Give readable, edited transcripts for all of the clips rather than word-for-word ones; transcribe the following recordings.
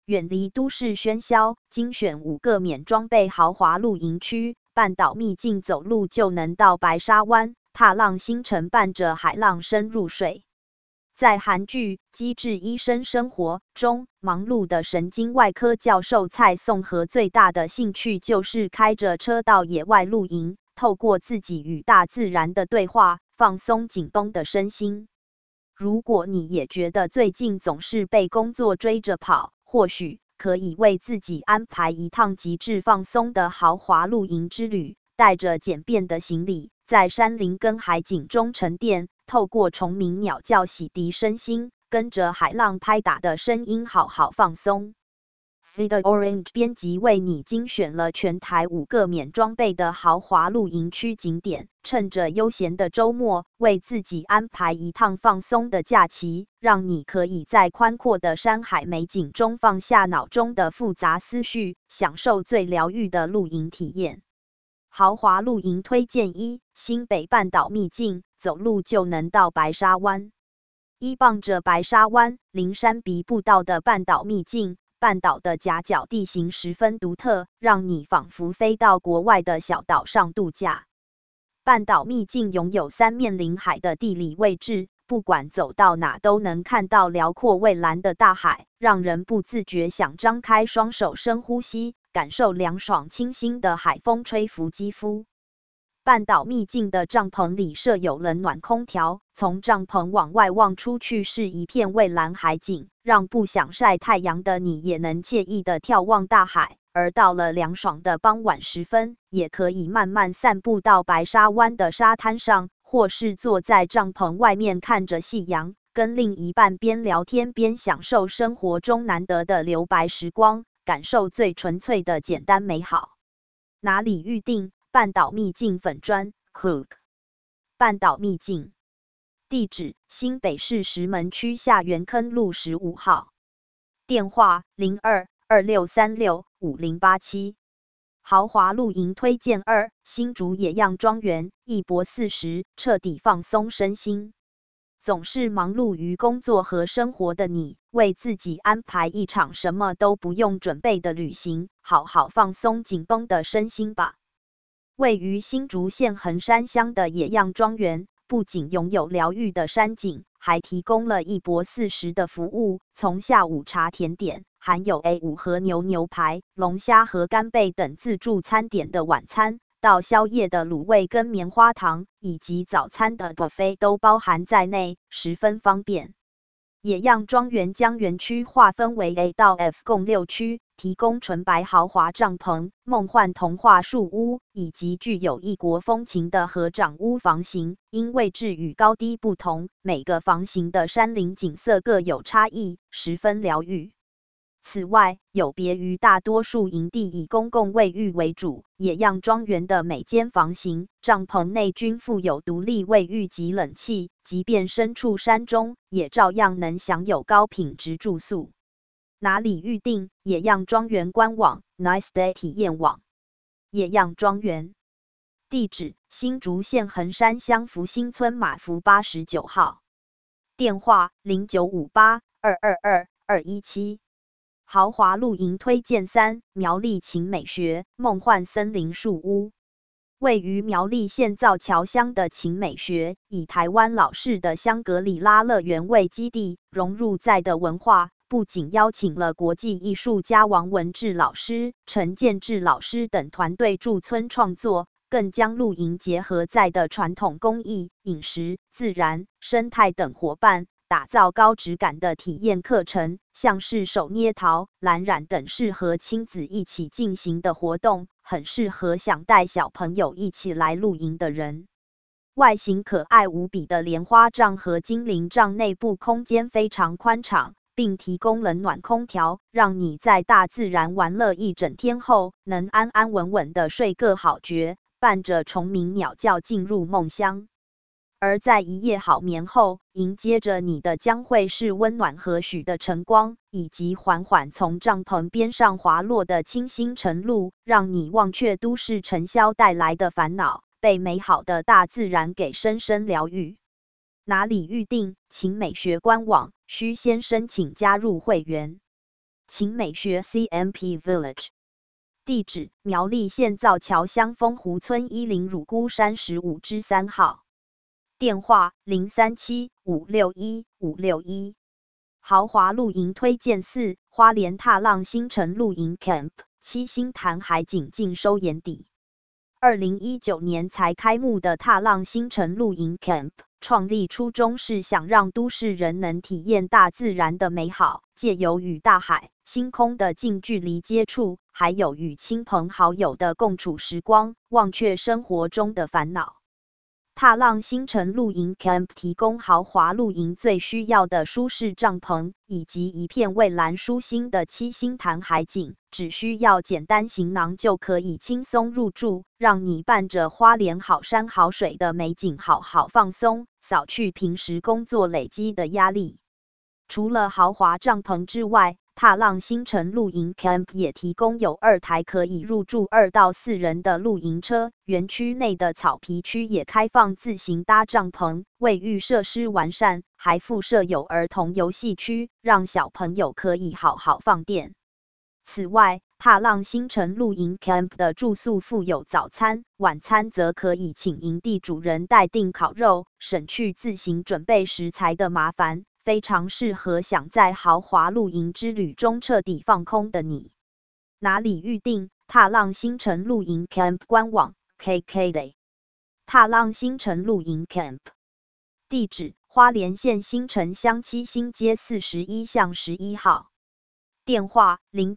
远离都市喧嚣，精选5个免装备豪华露营区，半岛秘境走路就能到白沙湾，踏浪星辰伴着海浪深入睡。在韩剧《机智医生生活》中，忙碌的神经外科教授蔡颂和最大的兴趣就是开着车到野外露营，透过自己与大自然的对话，放松紧绷的身心。如果你也觉得最近总是被工作追着跑，或许可以为自己安排一趟极致放松的豪华露营之旅，带着简便的行李，在山林跟海景中沉淀，透过虫鸣鸟叫洗涤身心，跟着海浪拍打的声音好好放松。Feeder Orange 编辑为你精选了全台5个免装备的豪华露营区景点，趁着悠闲的周末，为自己安排一趟放松的假期，让你可以在宽阔的山海美景中放下脑中的复杂思绪，享受最疗愈的露营体验。豪华露营推荐1：新北半岛秘境，走路就能到白沙湾。依傍着白沙湾、灵山鼻步道的半岛秘境，半岛的夹角地形十分独特，让你仿佛飞到国外的小岛上度假。半岛秘境拥有3面临海的地理位置，不管走到哪都能看到辽阔蔚蓝的大海，让人不自觉想张开双手深呼吸，感受凉爽清新的海风吹拂肌肤。半岛秘境的帐篷里设有冷暖空调，从帐篷往外望出去是一片蔚蓝海景，让不想晒太阳的你也能惬意地眺望大海。而到了凉爽的傍晚时分，也可以慢慢散步到白沙湾的沙滩上，或是坐在帐篷外面看着夕阳，跟另一半边聊天边享受生活中难得的留白时光，感受最纯粹的简单美好。哪里预定？半岛秘境粉专 Cook 半岛秘境地址：新北市石门区下园坑路15号，电话02-2636-5087。豪华露营推荐2：新竹野样庄园，一泊40，彻底放松身心。总是忙碌于工作和生活的你，为自己安排一场什么都不用准备的旅行，好好放松紧绷的身心吧。位于新竹县横山乡的野样庄园，不仅拥有疗愈的山景，还提供了一泊40的服务。从下午茶甜点，含有 A5 和牛排、龙虾和干贝等自助餐点的晚餐，到宵夜的卤味跟棉花糖，以及早餐的 buffet 都包含在内，十分方便。野样庄园将园区划分为 A 到 F 共6区，提供纯白豪华帐篷、梦幻童话树屋以及具有异国风情的合掌屋房型。因位置与高低不同，每个房型的山林景色各有差异，十分疗愈。此外，有别于大多数营地以公共卫浴为主，野样庄园的每间房型、帐篷内均附有独立卫浴及冷气，即便身处山中，也照样能享有高品质住宿。哪里预定？野样庄园官网 Nice Day 体验网。野样庄园地址：新竹县横山乡福兴村马福89号，电话0958-222-217。豪华露营推荐3：苗栗晴美学梦幻森林树屋。位于苗栗县造桥乡的晴美学，以台湾老式的香格里拉乐园为基地，融入在地文化，不仅邀请了国际艺术家王文志老师、陈建志老师等团队驻村创作，更将露营结合在地传统工艺、饮食、自然、生态等伙伴，打造高质感的体验课程，像是手捏陶、蓝染等适合亲子一起进行的活动，很适合想带小朋友一起来露营的人。外形可爱无比的莲花帐和精灵帐内部空间非常宽敞，并提供冷暖空调，让你在大自然玩乐一整天后，能安安稳稳的睡个好觉，伴着虫鸣鸟叫进入梦乡。而在一夜好眠后，迎接着你的将会是温暖和煦的晨光，以及缓缓从帐篷边上滑落的清新晨露，让你忘却都市尘嚣带来的烦恼，被美好的大自然给深深疗愈。哪里预定？晴美学官网，需先申请加入会员。 勤美学 CMP Village。地址：苗栗县造桥乡丰湖村10乳孤山15之3号。电话：037-561-561。豪华露营推荐4：花莲踏浪星辰露营 Camp， 七星潭海景尽收眼底。2019年才开幕的踏浪星辰露营 Camp， 创立初衷是想让都市人能体验大自然的美好，借由与大海、星空的近距离接触，还有与亲朋好友的共处时光，忘却生活中的烦恼。踏浪星辰露营 Camp 提供豪华露营最需要的舒适帐篷，以及一片蔚蓝舒心的七星潭海景，只需要简单行囊就可以轻松入住，让你伴着花莲好山好水的美景好好放松，扫去平时工作累积的压力。除了豪华帐篷之外，踏浪星辰露营 Camp 也提供有2台可以入住2到4人的露营车，园区内的草皮区也开放自行搭帐篷，卫浴设施完善，还附设有儿童游戏区，让小朋友可以好好放电。此外，踏浪星辰露营 Camp 的住宿附有早餐，晚餐则可以请营地主人代订烤肉，省去自行准备食材的麻烦。非常适合想在豪华露营之旅中彻底放空的你。哪里预订？踏浪星辰露营 Camp 官网 KKday。踏浪星辰露营 Camp 地址：花莲县新城乡七星街41巷11号。电话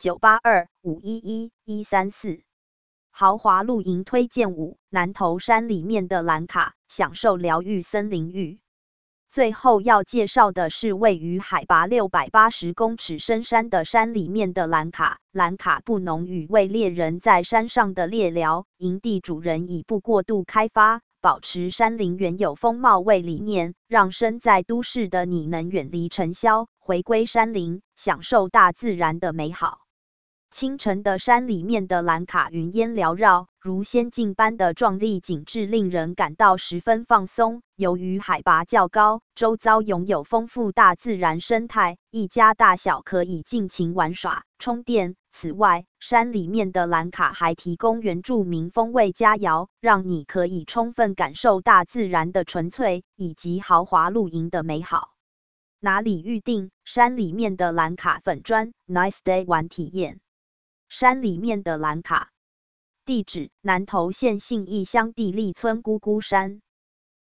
：0982-511-134。豪华露营推荐5：南投山里面的兰卡，享受疗愈森林浴。最后要介绍的是位于海拔680公尺深山的山里面的兰卡。兰卡布农语为猎人在山上的猎寮，营地主人以不过度开发，保持山林原有风貌为理念，让身在都市的你能远离尘嚣，回归山林，享受大自然的美好。清晨的山里面的兰卡云烟缭绕，如仙境般的壮丽景致令人感到十分放松。由于海拔较高，周遭拥有丰富大自然生态，一家大小可以尽情玩耍、充电。此外，山里面的兰卡还提供原住民风味佳肴，让你可以充分感受大自然的纯粹，以及豪华露营的美好。哪里预订？山里面的兰卡粉专 Nice Day 玩体验。山里面的兰卡，地址：南投县信义乡地利村姑姑山。